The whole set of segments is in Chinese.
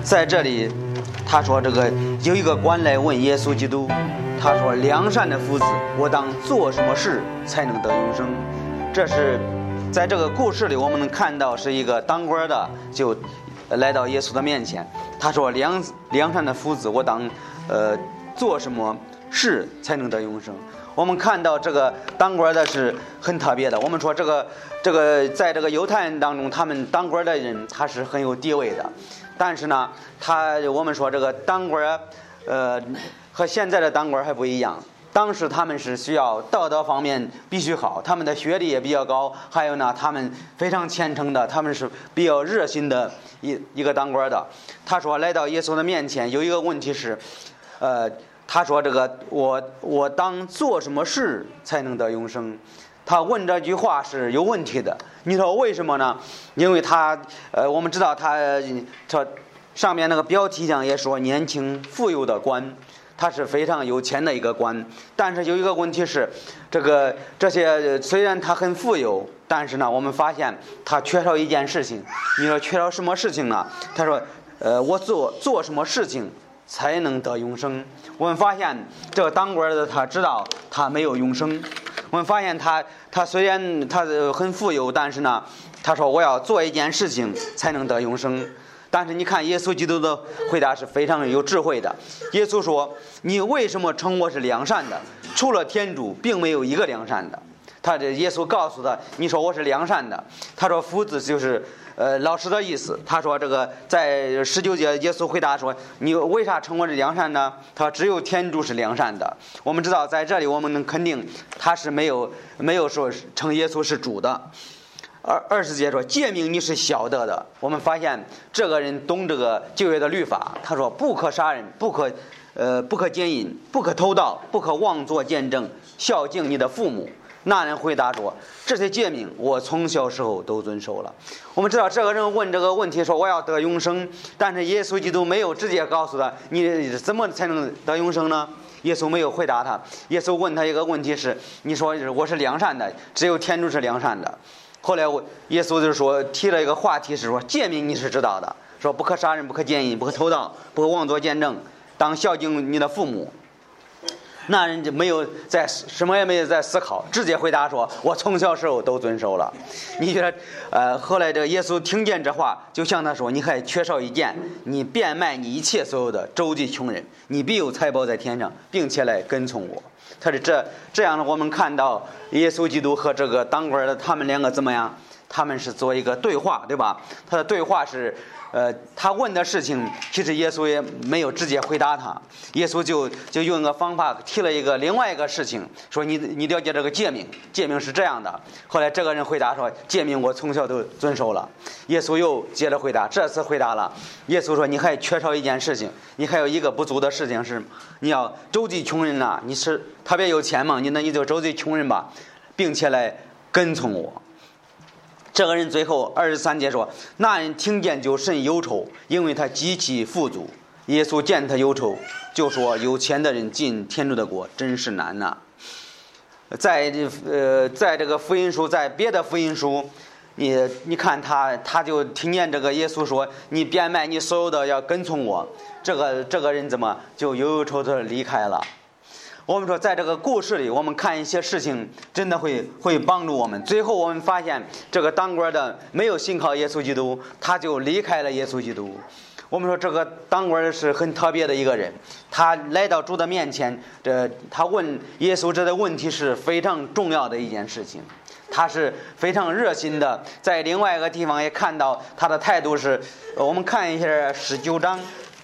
在这里他说这个有一个官来问耶稣基督，他说良善的夫子，我当做什么事才能得永生？这是在这个故事里我们能看到是一个当官的就来到耶稣的面前，他说良善的夫子，我当做什么事才能得永生？我们看到这个当官的是很特别的。我们说这个在这个犹太人当中，他们当官的人他是很有地位的，但是呢，我们说这个当官和现在的当官还不一样。当时他们是需要道德方面必须好，他们的学历也比较高，还有呢，他们非常虔诚的，他们是比较热心的一个当官的。他说来到耶稣的面前，有一个问题是，他说这个我当做什么事才能得永生？他问这句话是有问题的。你说为什么呢？因为我们知道他上面那个标题上也说年轻富有的官，他是非常有钱的一个官。但是有一个问题是，这些虽然他很富有，但是呢，我们发现他缺少一件事情。你说缺少什么事情呢？他说我做什么事情才能得永生？我们发现这个当官的他知道他没有永生。我们发现他虽然他很富有，但是呢，他说我要做一件事情才能得永生。但是你看耶稣基督的回答是非常有智慧的。耶稣说，你为什么称我是良善的？除了天主并没有一个良善的。耶稣告诉他，你说我是良善的。他说夫子就是老师的意思。他说这个在19节耶稣回答说，你为啥称我是良善呢？他说只有天主是良善的。我们知道在这里我们能肯定他是没有说称耶稣是主的。20节说诫命你是晓得的。我们发现这个人懂这个旧约的律法。他说不可杀人，不可奸淫，不可偷盗，不可妄作见证，孝敬你的父母。那人回答说，这些诫命我从小时候都遵守了。我们知道这个人问这个问题说我要得永生，但是耶稣基督没有直接告诉他你怎么才能得永生呢？耶稣没有回答他。耶稣问他一个问题是，你说我是良善的，只有天主是良善的。后来耶稣就说提了一个话题是说诫命你是知道的，说不可杀人，不可奸淫，不可偷盗，不可妄作见证，当孝敬你的父母。那人就什么也没有在思考，直接回答说我从小时候都遵守了。你觉得后来这个耶稣听见这话，就向他说，你还缺少一件，你变卖你一切所有的，周济穷人，你必有财宝在天上，并且来跟从我。他是这样的。我们看到耶稣基督和这个当官的他们两个怎么样？他们是做一个对话，对吧？他的对话是他问的事情，其实耶稣也没有直接回答他。耶稣就用一个方法提了另外一个事情，说你了解这个诫命，诫命是这样的。后来这个人回答说，诫命我从小都遵守了。耶稣又接着回答，这次回答了。耶稣说，你还缺少一件事情，你还有一个不足的事情是，你要周济穷人啊，你是特别有钱嘛，你就周济穷人吧，并且来跟从我。这个人最后23节说，那人听见就甚忧愁，因为他极其富足。耶稣见他忧愁，就说有钱的人进天主的国真是难呐。在这个福音书，在别的福音书，你看他就听见这个耶稣说，你变卖你所有的要跟从我。这个人怎么就忧愁的离开了？我们说在这个故事里，我们看一些事情真的会帮助我们。最后我们发现这个当官的没有信靠耶稣基督，他就离开了耶稣基督。我们说这个当官的是很特别的一个人，他来到主的面前，他问耶稣这个问题是非常重要的一件事情。他是非常热心的。在另外一个地方也看到他的态度是，我们看一下19章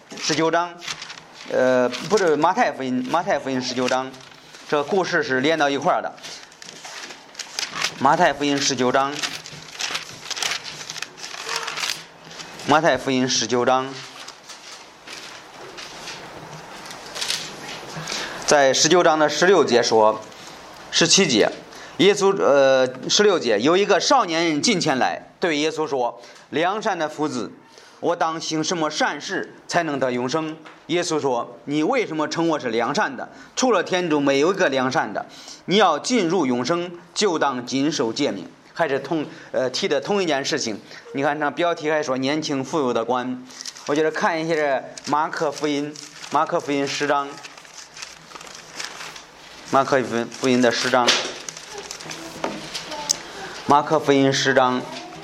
不是马太福音19章，这个故事是连到一块儿的。马太福音19章，在19章的16节说，17节，耶稣16节，有一个少年人近前来，对耶稣说，良善的夫子，我当行什么善事才能得永生？耶稣说，你为什么称我是良善的？除了天主没有一个良善的。你要进入永生，就当谨守诫命。还是提的同一件事情。你看这标题还说年轻富有的官， 我觉得看一下马可福音10章，马可福音的10章，马可福音10章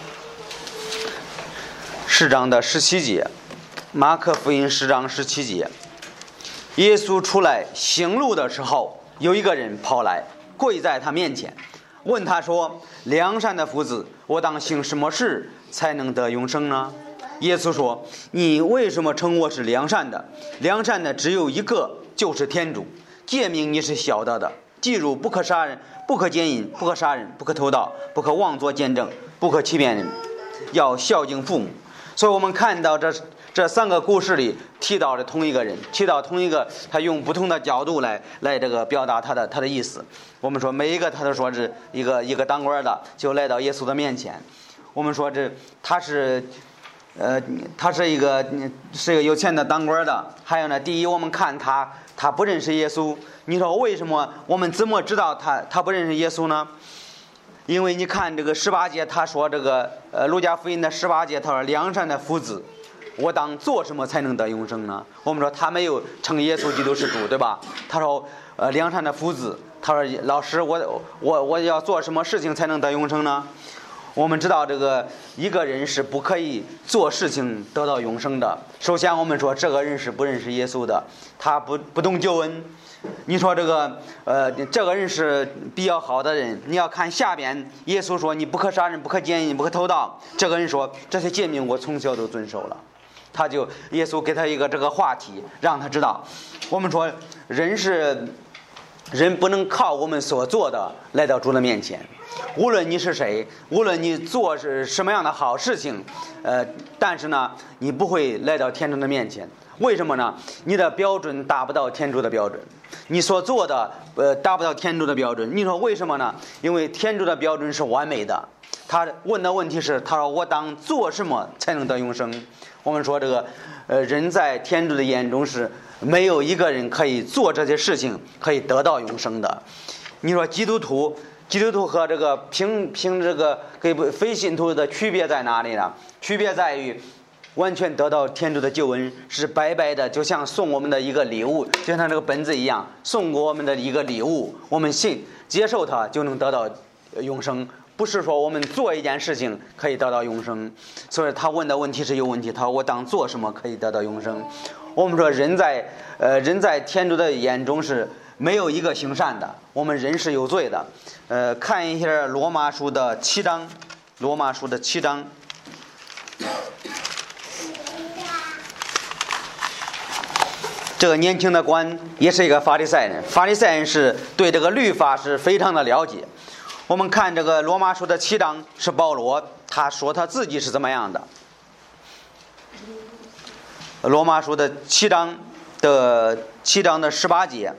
的17节，马可福音10章17节，耶稣出来行路的时候，有一个人跑来，跪在他面前，问他说：良善的夫子，我当行什么事才能得永生呢？耶稣说：你为什么称我是良善的？良善的只有一个，就是天主。诫命你是晓得的，记住：不可杀人，不可奸淫，不可杀人，不可偷盗，不可妄作见证，不可欺骗人，要孝敬父母。所以我们看到这3个故事里提到了同一个人，提到同一个，他用不同的角度来这个表达他的意思。我们说每一个他都说是一个当官的就来到耶稣的面前。我们说他是一个有钱的当官的。还有呢，第一，我们看他不认识耶稣。你说为什么我们怎么知道他不认识耶稣呢？因为你看这个18节，他说这个路加福音的18节，他说良善的夫子，我当做什么才能得永生呢？我们说他没有称耶稣基督是主，对吧？他说良善的夫子，他说老师，我要做什么事情才能得永生呢？我们知道这个一个人是不可以做事情得到永生的。首先我们说这个人是不认识耶稣的，他不懂救恩。你说这个人是比较好的人，你要看下边耶稣说你不可杀人，不可奸淫，不可偷盗。这个人说这些诫命我从小都遵守了。耶稣给他一个这个话题，让他知道。我们说人不能靠我们所做的来到主的面前，无论你是谁，无论你做是什么样的好事情，但是呢，你不会来到天主的面前。为什么呢？你的标准达不到天主的标准，你所做的达不到天主的标准。你说为什么呢？因为天主的标准是完美的。他问的问题是，他说我当做什么才能得永生？我们说这个人在天主的眼中是没有一个人可以做这些事情可以得到永生的。你说基督徒和这个凭这个跟非信徒的区别在哪里呢？区别在于完全得到天主的救恩是白白的，就像送我们的一个礼物，就像这个本子一样，送过我们的一个礼物，我们接受它就能得到永生。不是说我们做一件事情可以得到永生。所以他问的问题是有问题，他说我当做什么可以得到永生？我们说人在天主的眼中是没有一个行善的，我们人是有罪的。看一下罗马书的7章，罗马书的7章。这个年轻的官也是一个法利赛人，法利赛人是对这个律法是非常的了解。我们看这个罗马书的7章是保罗，他说他自己是怎么样的。罗马书的7章的18节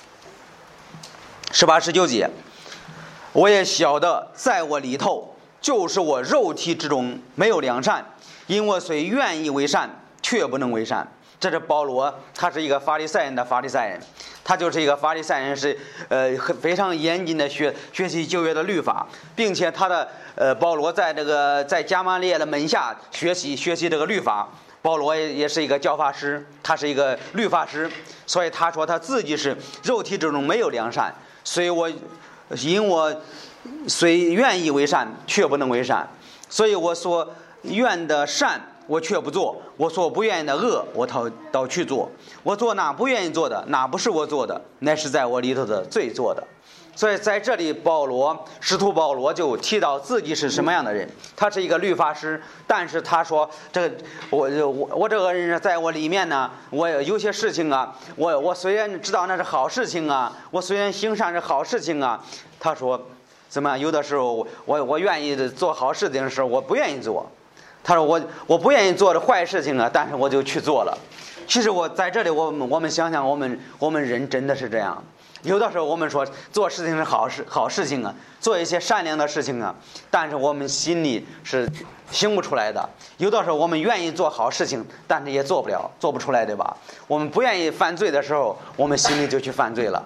18、19节，我也晓得在我里头，就是我肉体之中没有良善，因我虽愿意为善，却不能为善。这是保罗，他是一个法利赛人的法利赛人，他就是一个法利赛人，是非常严谨的学习旧约的律法，并且保罗在加玛列的门下学习这个律法。保罗也是一个教法师，他是一个律法师，所以他说他自己是肉体之中没有良善，因我虽愿意为善，却不能为善，所以我所愿的善我却不做，我所不愿意的恶我倒去做，我做那不愿意做的，那不是我做的，乃是在我里头的罪做的。所以在这里使徒保罗就提到自己是什么样的人，他是一个律法师，但是他说我这个人在我里面呢，我有些事情啊，我虽然知道那是好事情啊，我虽然行善是好事情啊，他说怎么样？有的时候我愿意做好事情的时候，我不愿意做。他说我不愿意做的坏事情啊，但是我就去做了。其实我在这里我们想想，我们人真的是这样。有的时候我们说做事情是好事情啊，做一些善良的事情啊，但是我们心里是行不出来的。有的时候我们愿意做好事情，但是也做不出来，对吧？我们不愿意犯罪的时候，我们心里就去犯罪了。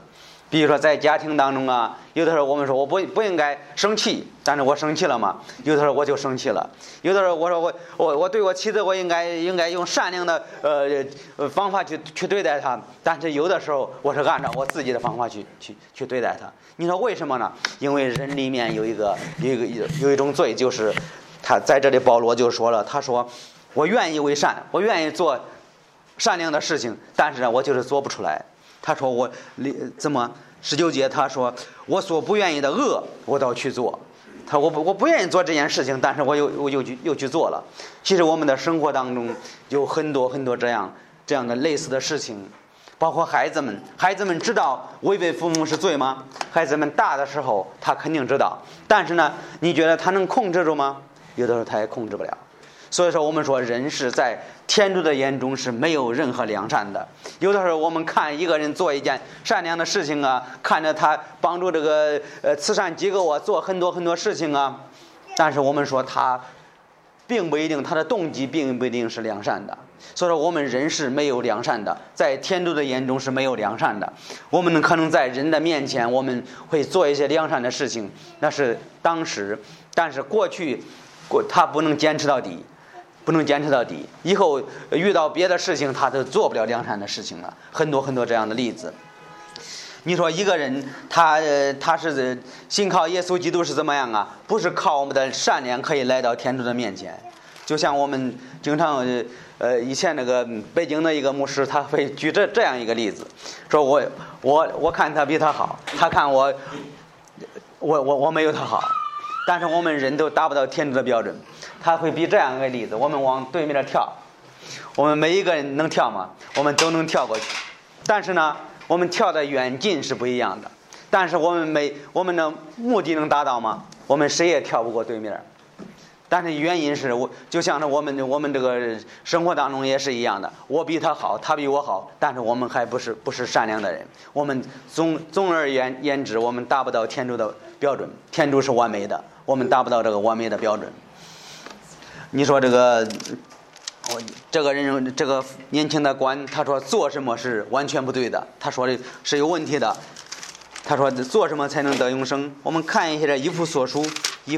比如说在家庭当中啊，有的时候我们说我不应该生气，但是我生气了嘛，有的时候我就生气了。有的时候我说我对我妻子我应该用善良的方法去对待她，但是有的时候我是按照我自己的方法去对待她。你说为什么呢？因为人里面有一种罪，就是他在这里保罗就说了，他说我愿意为善，我愿意做善良的事情，但是呢我就是做不出来。他说我怎么19节他说我所不愿意的恶我倒去做，他我不愿意做这件事情，但是我又去做了。其实我们的生活当中有很多这样的类似的事情，包括孩子们知道违背父母是罪吗？孩子们大的时候他肯定知道，但是呢你觉得他能控制住吗？有的时候他也控制不了。所以说我们说人是在天主的眼中是没有任何良善的。有的时候我们看一个人做一件善良的事情啊，看着他帮助这个慈善机构啊做很多事情啊，但是我们说他并不一定，他的动机并不一定是良善的。所以说我们人是没有良善的，在天主的眼中是没有良善的。我们可能在人的面前我们会做一些良善的事情，那是当时，但是过去他不能坚持到底，以后遇到别的事情他都做不了良善的事情了。很多这样的例子。你说一个人他是信靠耶稣基督是怎么样啊？不是靠我们的善良可以来到天主的面前。就像我们经常以前那个北京的一个牧师，他会举这样一个例子，说我看他比他好，他看我没有他好，但是我们人都达不到天主的标准。他会比这样一个例子，我们往对面跳，我们每一个人能跳吗？我们都能跳过去，但是呢我们跳的远近是不一样的。但是我们的目的能达到吗？我们谁也跳不过对面。但是原因是就像是我们这个生活当中也是一样的，我比他好，他比我好，但是我们还不是善良的人。我们总而言之，我们达不到天主的标准。天主是完美的，我们达不到这个完美的标准。你说这个人，这个年轻的官，他说做什么是完全不对的，他说的是有问题的。他说做什么才能得永生？我们看一下这以弗所书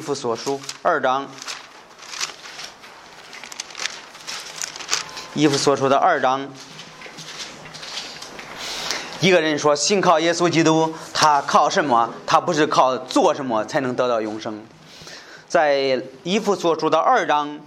2章，以弗所书的2章，一个人说信靠耶稣基督，他靠什么？他不是靠做什么才能得到永生。在以弗所书的2章，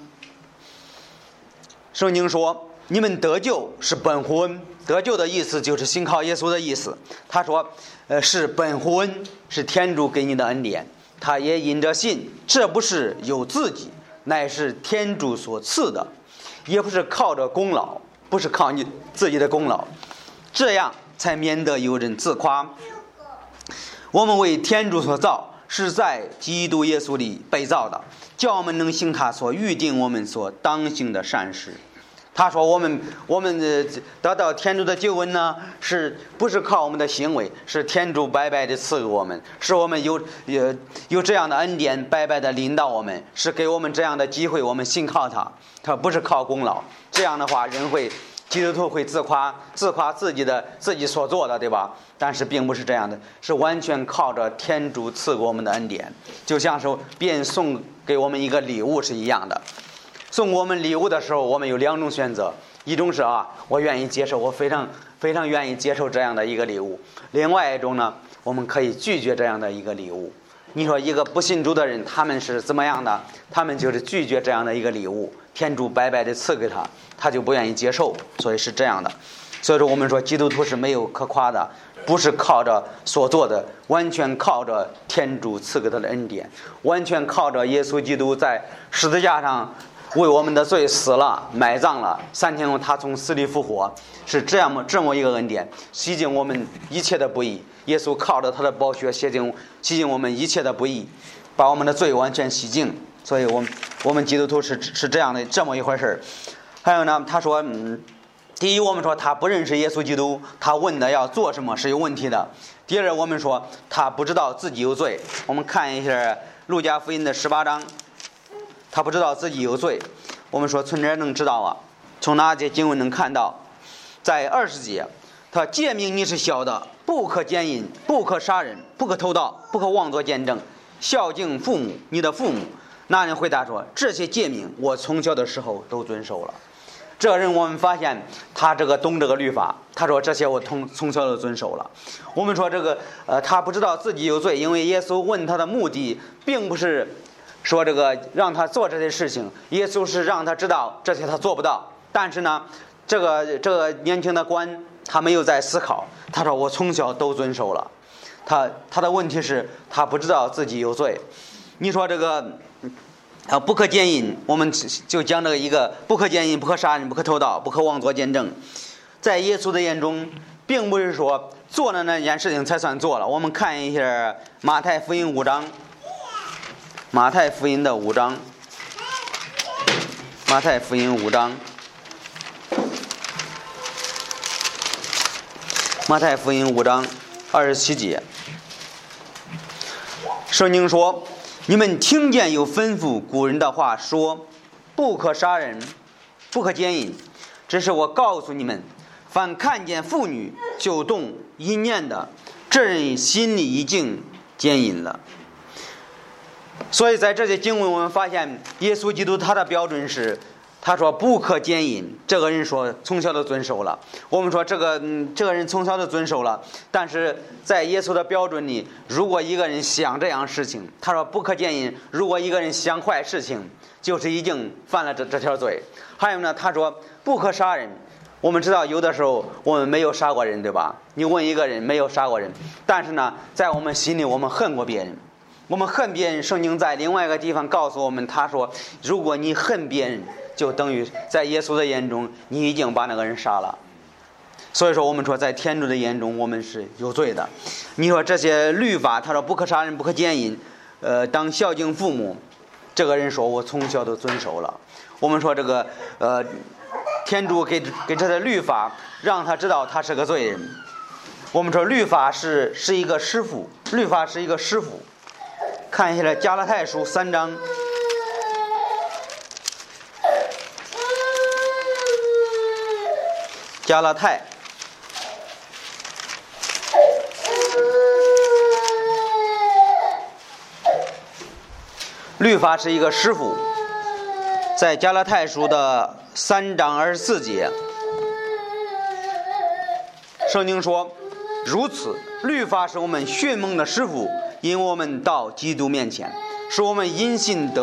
圣经说你们得救是本乎恩。得救的意思就是信靠耶稣的意思。他说是本乎恩，是天主给你的恩典。他也因着信，这不是有自己，乃是天主所赐的，也不是靠着功劳，不是靠你自己的功劳，这样才免得有人自夸。我们为天主所造，是在基督耶稣里被造的，叫我们能行他所预定我们所当行的善事。他说我们得到天主的救恩呢，是不是靠我们的行为？是天主白白的赐给我们，是我们有这样的恩典白白的领导我们，是给我们这样的机会，我们信靠他不是靠功劳。这样的话基督徒会自夸自己所做的，对吧？但是并不是这样的，是完全靠着天主赐给我们的恩典。就像是别人送给我们一个礼物是一样的。送我们礼物的时候，我们有2种选择，一种是我愿意接受，我非常愿意接受这样的一个礼物。另外一种呢，我们可以拒绝这样的一个礼物。你说一个不信主的人，他们是怎么样的？他们就是拒绝这样的一个礼物，天主白白的赐给他就不愿意接受，所以是这样的。所以说我们说基督徒是没有可夸的，不是靠着所做的，完全靠着天主赐给他的恩典，完全靠着耶稣基督在十字架上为我们的罪死了，埋葬了，3天后他从死里复活，是这么一个恩典，洗净我们一切的不义。耶稣靠着他的宝血洗净我们一切的不义，把我们的罪完全洗净。所以我们基督徒是这么一回事。还有呢，他说第一，我们说他不认识耶稣基督，他问的要做什么是有问题的。第二，我们说他不知道自己有罪。我们看一下路加福音的18章，他不知道自己有罪。我们说从哪能知道啊？从哪节经文能看到？在20节，他诫命你是晓的， 不可奸淫，不可杀人，不可偷盗，不可妄作见证，孝敬父母，你的父母。那人回答说，这些诫命我从小的时候都遵守了。这人我们发现他懂这个律法，他说这些我从小都遵守了。我们说他不知道自己有罪，因为耶稣问他的目的并不是说让他做这些事情，耶稣是让他知道这些他做不到。但是呢，这个年轻的官他没有在思考，他说我从小都遵守了。他的问题是他不知道自己有罪。你说不可奸淫，我们就讲一个不可奸淫，不可杀人，不可偷盗，不可妄作见证。在耶稣的眼中，并不是说做了那件事情才算做了。我们看一下马太福音5章，马太福音的5章，马太福音5章，马太福音5章27节，圣经说，你们听见有吩咐古人的话说，不可杀人，不可奸淫。这是我告诉你们，凡看见妇女就动淫念的，这人心里已经奸淫了。所以在这些经文我们发现，耶稣基督他的标准是，他说不可奸淫，这个人说从小都遵守了。我们说这个人从小都遵守了，但是在耶稣的标准里，如果一个人想这样事情，他说不可奸淫，如果一个人想坏事情，就是已经犯了这条罪。还有呢，他说不可杀人。我们知道有的时候我们没有杀过人，对吧？你问一个人没有杀过人，但是呢，在我们心里我们恨过别人。我们恨别人，圣经在另外一个地方告诉我们，他说如果你恨别人，就等于在耶稣的眼中你已经把那个人杀了。所以说我们说在天主的眼中我们是有罪的。你说这些律法，他说不可杀人，不可奸淫，当孝敬父母，这个人说我从小都遵守了。我们说天主给这些律法，让他知道他是个罪人。我们说律法是一个师傅，律法是一个师傅。看一下加拉太书3章，加拉太律法是一个师傅。在加拉太书的3章24节，圣经说，如此律法是我们训蒙的师傅，引我们到基督面前，使我们因信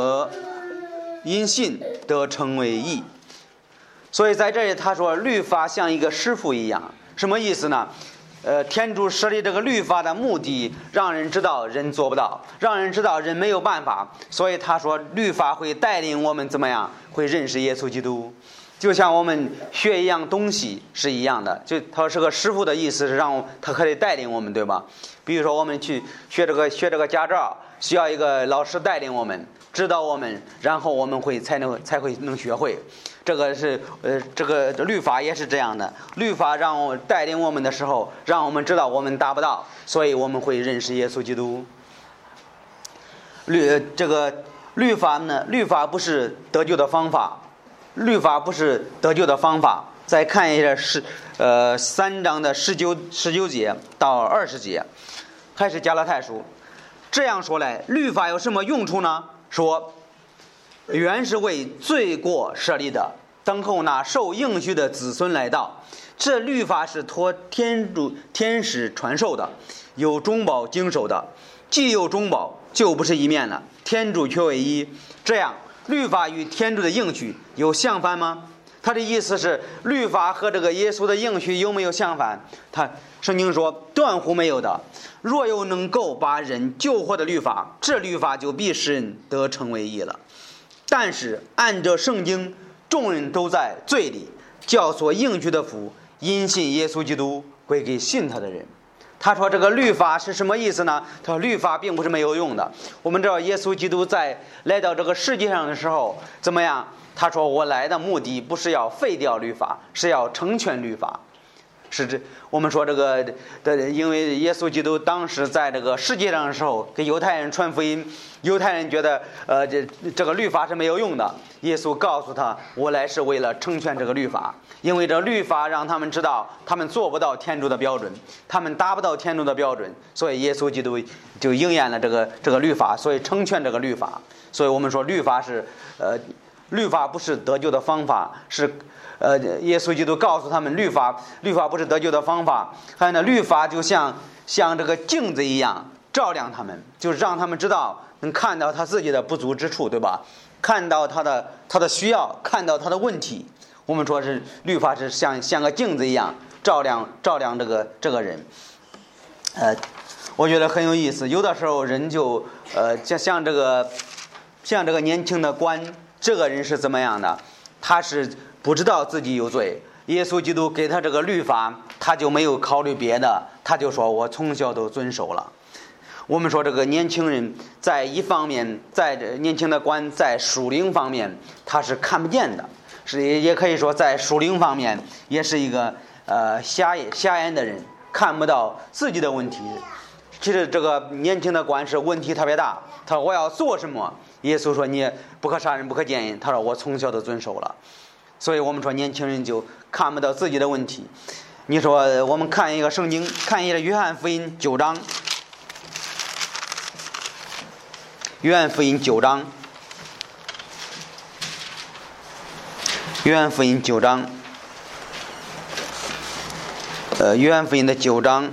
得成为义。所以在这里他说律法像一个师傅一样，什么意思呢？天主设立这个律法的目的，让人知道人做不到，让人知道人没有办法。所以他说律法会带领我们怎么样？会认识耶稣基督。就像我们学一样东西是一样的，就他是个师傅的意思，是让他可以带领我们，对吧？比如说我们去学这个驾照，需要一个老师带领我们，指导我们，然后我们才会能学会。这个律法也是这样的，律法带领我们的时候，让我们知道我们达不到，所以我们会认识耶稣基督。律法呢？律法不是得救的方法，律法不是得救的方法。再看一下3章的19节到20节，还是加拉太书。这样说来，律法有什么用处呢？说原是为罪过设立的，等候那受应许的子孙来到。这律法是托天使传授的，有中保经手的。既有中保，就不是一面了，天主却为一。这样律法与天主的应许有相反吗？他的意思是律法和这个耶稣的应许有没有相反？圣经说断乎没有的。若有能够把人救活的律法，这律法就必使人得成为义了。但是按着圣经，众人都在罪里，叫所应许的福因信耶稣基督归给信他的人。他说这个律法是什么意思呢？他说律法并不是没有用的。我们知道耶稣基督在来到这个世界上的时候怎么样？他说我来的目的不是要废掉律法，是要成全律法。 是这我们说这个的，因为耶稣基督当时在这个世界上的时候，给犹太人传福音，犹太人觉得这个律法是没有用的。耶稣告诉他，我来是为了成全这个律法，因为这律法让他们知道他们做不到天主的标准，他们达不到天主的标准，所以耶稣基督就应验了这个律法，所以成全这个律法。所以我们说律法是律法不是得救的方法，是耶稣基督告诉他们，律法不是得救的方法。还有呢，律法就像这个镜子一样照亮他们，就是让他们知道，能看到他自己的不足之处，对吧？看到他的需要，看到他的问题。我们说是律法是像个镜子一样照亮这个人。我觉得很有意思。有的时候人就像这个年轻的官，这个人是怎么样的？他是不知道自己有罪，耶稣基督给他这个律法，他就没有考虑别的，他就说我从小都遵守了。我们说这个年轻人在一方面，在年轻的官在属灵方面他是看不见的，也可以说在属灵方面也是一个瞎眼的人，看不到自己的问题。其实这个年轻的官是问题特别大，他说我要做什么？耶稣说你不可杀人，不可奸淫，他说我从小都遵守了。所以我们说年轻人就看不到自己的问题。你说我们看一个圣经，看一个约翰福音9章，约翰福音9章，约翰福音9章，约翰福音的9章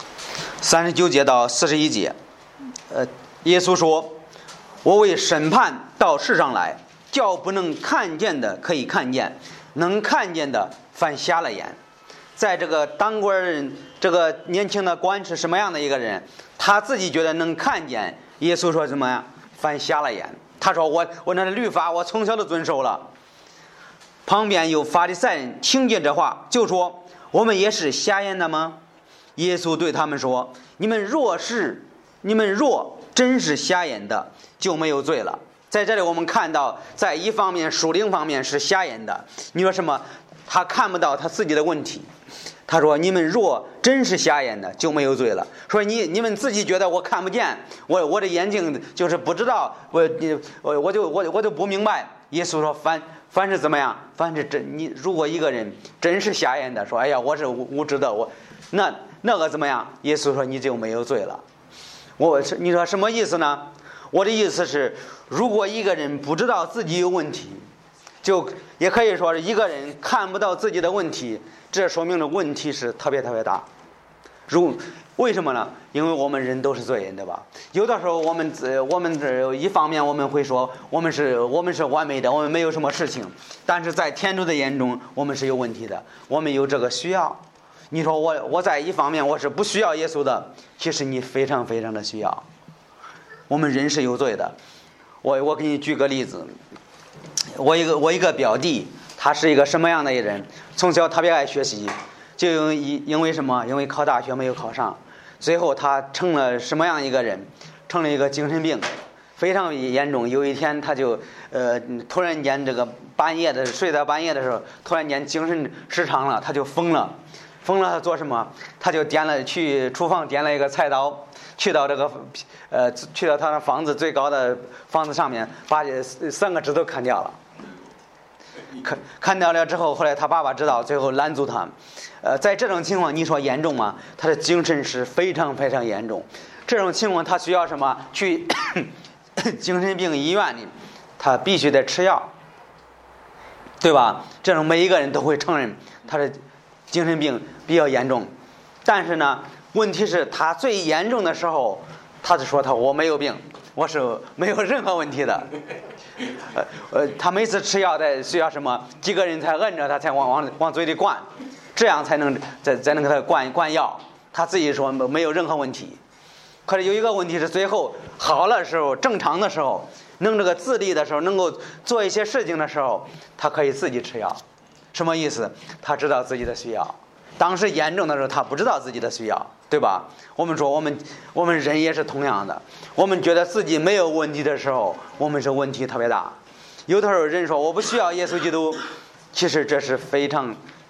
39节到41节，耶稣说，我为审判到世上来，叫不能看见的可以看见，能看见的反瞎了眼。在这个当官人，这个年轻的官是什么样的一个人？他自己觉得能看见，耶稣说什么呀？反瞎了眼。他说我那律法我从小都遵守了。旁边有法利赛人听见这话，就说我们也是瞎眼的吗？耶稣对他们说，你们若真是瞎眼的，就没有罪了。在这里我们看到，在一方面属灵方面是瞎眼的，你说什么？他看不到他自己的问题。他说你们若真是瞎眼的，就没有罪了。说你们自己觉得我看不见，我的眼睛就是不知道，我就不明白。耶稣说凡是怎么样，凡是如果一个人真是瞎眼的，说哎呀我是无知的，那个怎么样？耶稣说你就没有罪了。你说什么意思呢？我的意思是，如果一个人不知道自己有问题，就也可以说是一个人看不到自己的问题，这说明的问题是特别特别大。为什么呢？因为我们人都是罪人，对吧？有的时候我们一方面我们会说我们是完美的，我们没有什么事情，但是在天主的眼中我们是有问题的，我们有这个需要。你说我在一方面我是不需要耶稣的，其实你非常非常的需要。我们人是有罪的。我给你举个例子，我一个表弟，他是一个什么样的一个人？从小特别爱学习，就因为什么？因为考大学没有考上，最后他成了什么样一个人？成了一个精神病，非常严重。有一天他就突然间这个睡到半夜的时候，突然间精神失常了，他就疯了。他做什么？他就去厨房点了一个菜刀，去到他的房子最高的房子上面，把3个指头砍掉了。砍掉了之后，后来他爸爸知道，最后拦住他。在这种情况，你说严重吗？他的精神是非常非常严重。这种情况他需要什么？去精神病医院里，他必须得吃药，对吧？这种每一个人都会承认他的精神病比较严重。但是呢，问题是他最严重的时候，他就说我没有病，我是没有任何问题的。他每次吃药得需要什么？几个人才摁着他才往嘴里灌，这样才能给他灌药。他自己说没有任何问题。可是有一个问题是，最后好了的时候，正常的时候，能这个自立的时候，能够做一些事情的时候，他可以自己吃药。什么意思？他知道自己的需要。当时严重的时候，他不知道自己的需要，对吧？我们说我们人也是同样的，我们觉得自己没有问题的时候，我们是问题特别大。有的时候人说我不需要耶稣基督，其实这是非常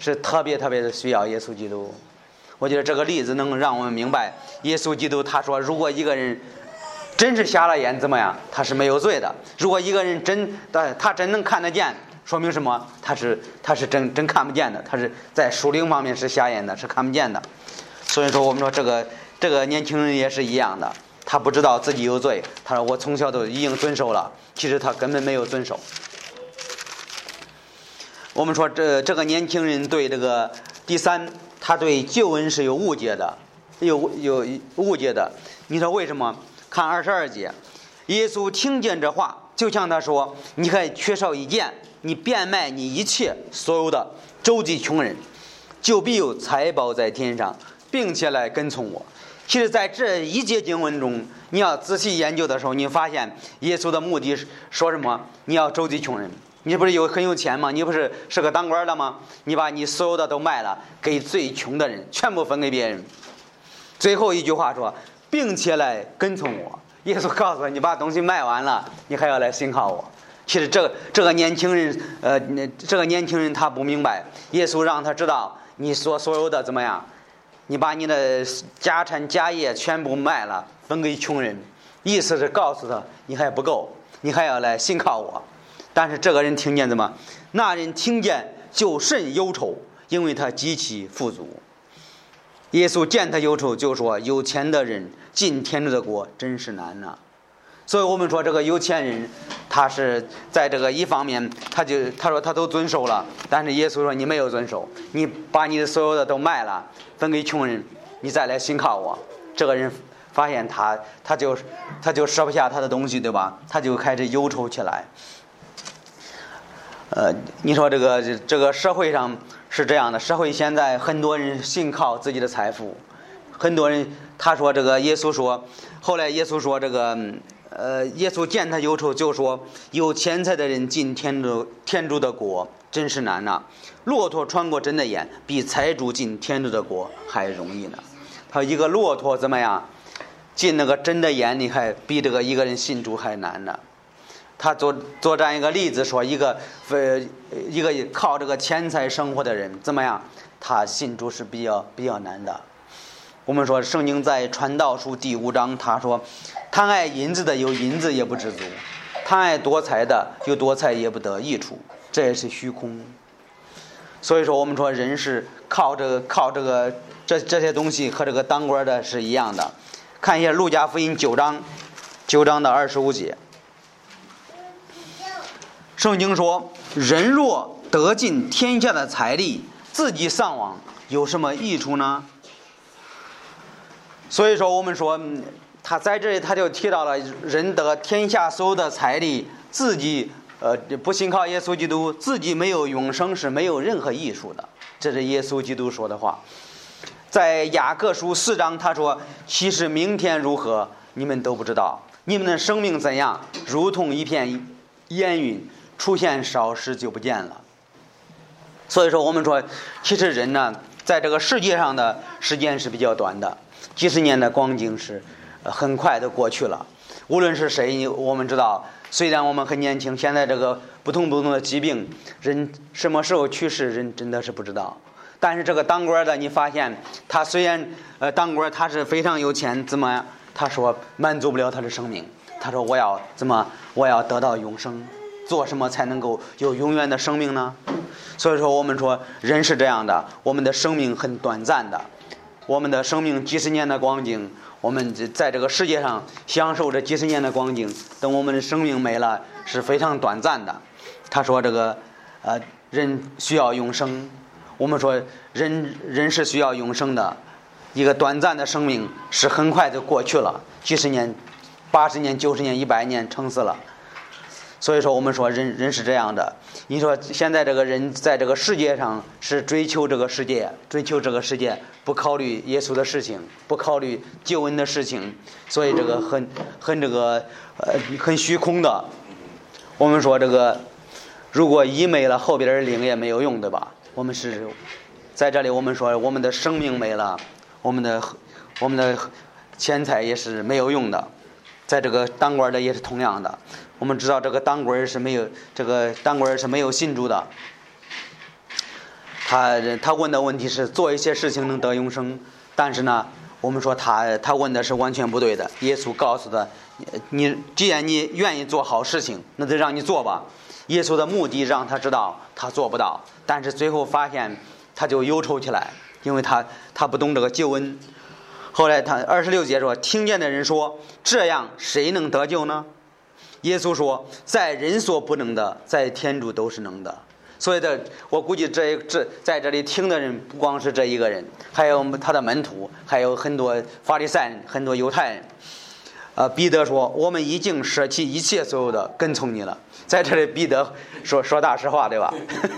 是特别的需要耶稣基督。我觉得这个例子能让我们明白，耶稣基督他说，如果一个人真是瞎了眼怎么样，他是没有罪的。如果一个人他真能看得见，说明什么？他是真看不见的，他是在属灵方面是瞎眼的，是看不见的。所以说我们说这个年轻人也是一样的，他不知道自己有罪，他说我从小都已经遵守了，其实他根本没有遵守。我们说这个年轻人对这个第三，他对救恩是有误解的，有误解的。你说为什么？看22节，耶稣听见这话，就向他说：“你还缺少一件，你变卖你一切所有的，周济穷人，就必有财宝在天上，并且来跟从我。”其实在这一节经文中，你要仔细研究的时候，你发现耶稣的目的说什么？你要周济穷人。你不是很有钱吗？你不是个当官的吗？你把你所有的都卖了，给最穷的人，全部分给别人。最后一句话说，并且来跟从我。耶稣告诉你把东西卖完了，你还要来信靠我。其实这个年轻人他不明白，耶稣让他知道，你所有的怎么样？你把你的家产家业全部卖了，分给穷人，意思是告诉他你还不够，你还要来信靠我。但是这个人听见怎么？那人听见就甚忧愁，因为他极其富足。耶稣见他忧愁，就说：“有钱的人进天主的国真是难呐。”所以我们说这个有钱人，他是在这个一方面，他说他都遵守了，但是耶稣说你没有遵守，你把你的所有的都卖了，分给穷人，你再来信靠我。这个人发现他就舍不下他的东西，对吧？他就开始忧愁起来。你说这个社会上是这样的，社会现在很多人信靠自己的财富，很多人他说这个耶稣说，后来耶稣说这个耶稣见他忧愁，就说有钱财的人进天主的国真是难呐，骆驼穿过针的眼，比财主进天主的国还容易呢。他一个骆驼怎么样进那个针的眼里，还比这个一个人信主还难呢。他作这样一个例子说，一个靠这个钱财生活的人怎么样？他信主是比较难的。我们说圣经在传道书第5章，他说：“贪爱银子的有银子也不知足，贪爱多财的有多财也不得益处，这也是虚空。”所以说，我们说人是靠这些东西和这个当官的是一样的。看一下路加福音9章的25节。圣经说：“人若得尽天下的财力，自己丧亡，有什么益处呢？”所以说，我们说他在这里他就提到了，人得天下所有的财力，自己不信靠耶稣基督，自己没有永生，是没有任何益处的。这是耶稣基督说的话。在雅各书4章，他说：“其实明天如何，你们都不知道；你们的生命怎样，如同一片烟云，出现少时就不见了。”所以说我们说，其实人呢，在这个世界上的时间是比较短的，几十年的光景是很快的过去了。无论是谁，我们知道，虽然我们很年轻，现在这个不同的疾病，人什么时候去世，人真的是不知道。但是这个当官的，你发现他虽然当官，他是非常有钱，怎么样？他说满足不了他的生命，他说我要得到永生，做什么才能够有永远的生命呢？所以说我们说人是这样的，我们的生命很短暂的，我们的生命几十年的光景，我们在这个世界上享受这几十年的光景，等我们的生命没了是非常短暂的。他说这个人需要永生，我们说人是需要永生的，一个短暂的生命是很快就过去了，几十年、80年、90年、100年撑死了。所以说我们说人是这样的。你说现在这个人在这个世界上是追求这个世界，不考虑耶稣的事情，不考虑救恩的事情，所以这个很虚空的。我们说这个如果一没了，后边的灵也没有用，对吧？我们是在这里，我们说我们的生命没了，我们的钱财也是没有用的。在这个当官的也是同样的。我们知道这个当官是没有信主的。 他问的问题是做一些事情能得永生，但是呢，我们说他问的是完全不对的。耶稣告诉他，既然你愿意做好事情，那就让你做吧。耶稣的目的让他知道他做不到，但是最后发现他就忧愁起来，因为他不懂这个救恩。后来他26节说，听见的人说，这样谁能得救呢？耶稣说，在人所不能的，在天主都是能的。所以我估计在这里听的人不光是这一个人，还有他的门徒，还有很多法利赛人，很多犹太人。彼得说，我们已经舍弃一切所有的跟从你了。在这里彼得说大实话，对吧？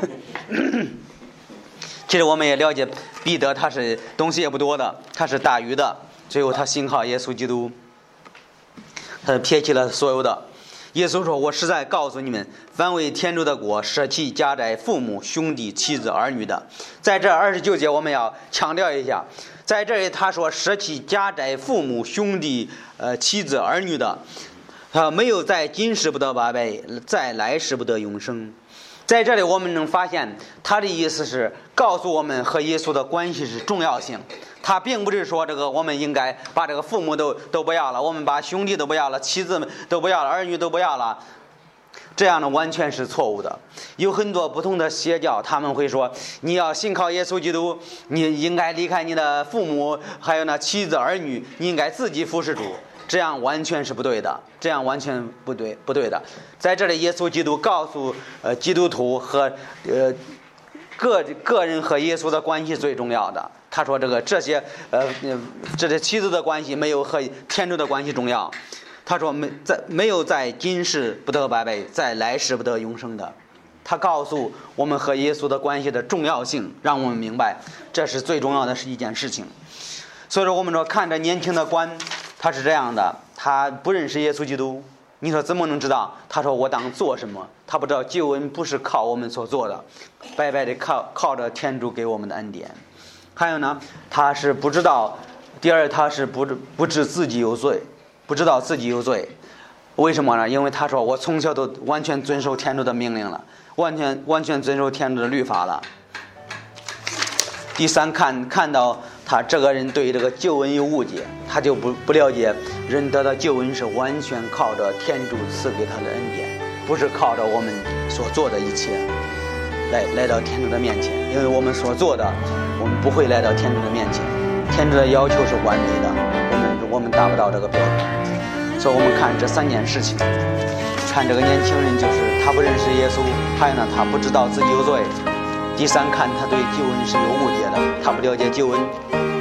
其实我们也了解彼得，他是东西也不多的，他是大鱼的，最后他信靠耶稣基督，他撇弃了所有的。耶稣说，我实在告诉你们，凡为天主的国舍弃家宅父母兄弟妻子儿女的。在这29节我们要强调一下，在这里他说舍弃家宅父母兄弟妻子儿女的，没有在今世不得百倍，在来世不得永生。在这里我们能发现他的意思是告诉我们和耶稣的关系是重要性。他并不是说我们应该把这个父母都不要了，我们把兄弟都不要了，妻子都不要了，儿女都不要了，这样的完全是错误的。有很多不同的邪教，他们会说你要信靠耶稣基督，你应该离开你的父母，还有妻子儿女，你应该自己服侍主。这样完全是不对的，这样完全不对的。在这里耶稣基督告诉基督徒和个人和耶稣的关系最重要的。他说这些妻子的关系没有和天主的关系重要。他说没有在今世不得百倍，在来世不得永生的。他告诉我们和耶稣的关系的重要性，让我们明白这是最重要的是一件事情。所以说我们说看着年轻的官，他是这样的，他不认识耶稣基督，你说怎么能知道？他说我当做什么？他不知道救恩不是靠我们所做的，白白的靠着天主给我们的恩典。还有呢，他是不知道，第二他是不知自己有罪，不知道自己有罪。为什么呢？因为他说我从小都完全遵守天主的命令了，完全遵守天主的律法了。第三，看到他这个人对这个救恩有误解，他就不了解人得到救恩是完全靠着天主赐给他的恩典，不是靠着我们所做的一切来到天主的面前。因为我们所做的，我们不会来到天主的面前。天主的要求是完美的，我们达不到这个标准。所以我们看这3件事情，看这个年轻人就是他不认识耶稣，还有呢他不知道自己有罪。第三，看他对救恩是有误解的，他不了解救恩。